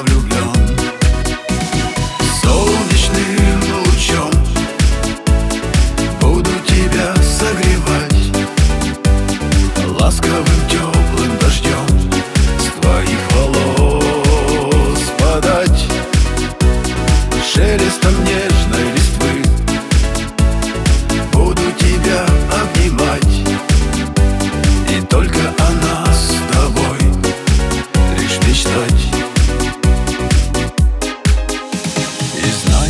влюблен. Солнечным лучом буду тебя согревать, ласковым теплым дождем с твоих волос падать, шелестом нежной листвы буду тебя обнимать, и только о нас с тобой лишь мечтать. И знай,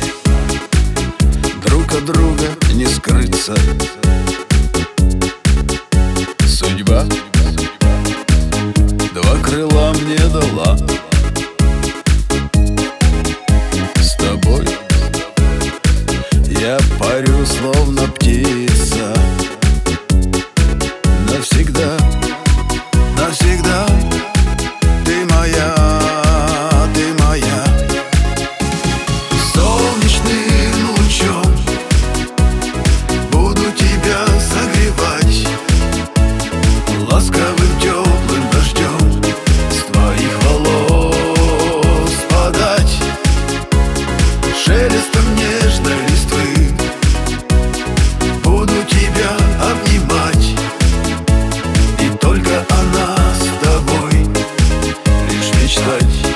друг от друга не скрыться. Судьба два крыла мне дала. С тобой я парю, словно птица. Навсегда, навсегда ты моя, ты моя. Солнечным лучом буду тебя согревать, ласковым теплым дождем с твоих волос падать, шелестом нежной листвы буду тебя обнимать, и только о нас с тобой лишь мечтать.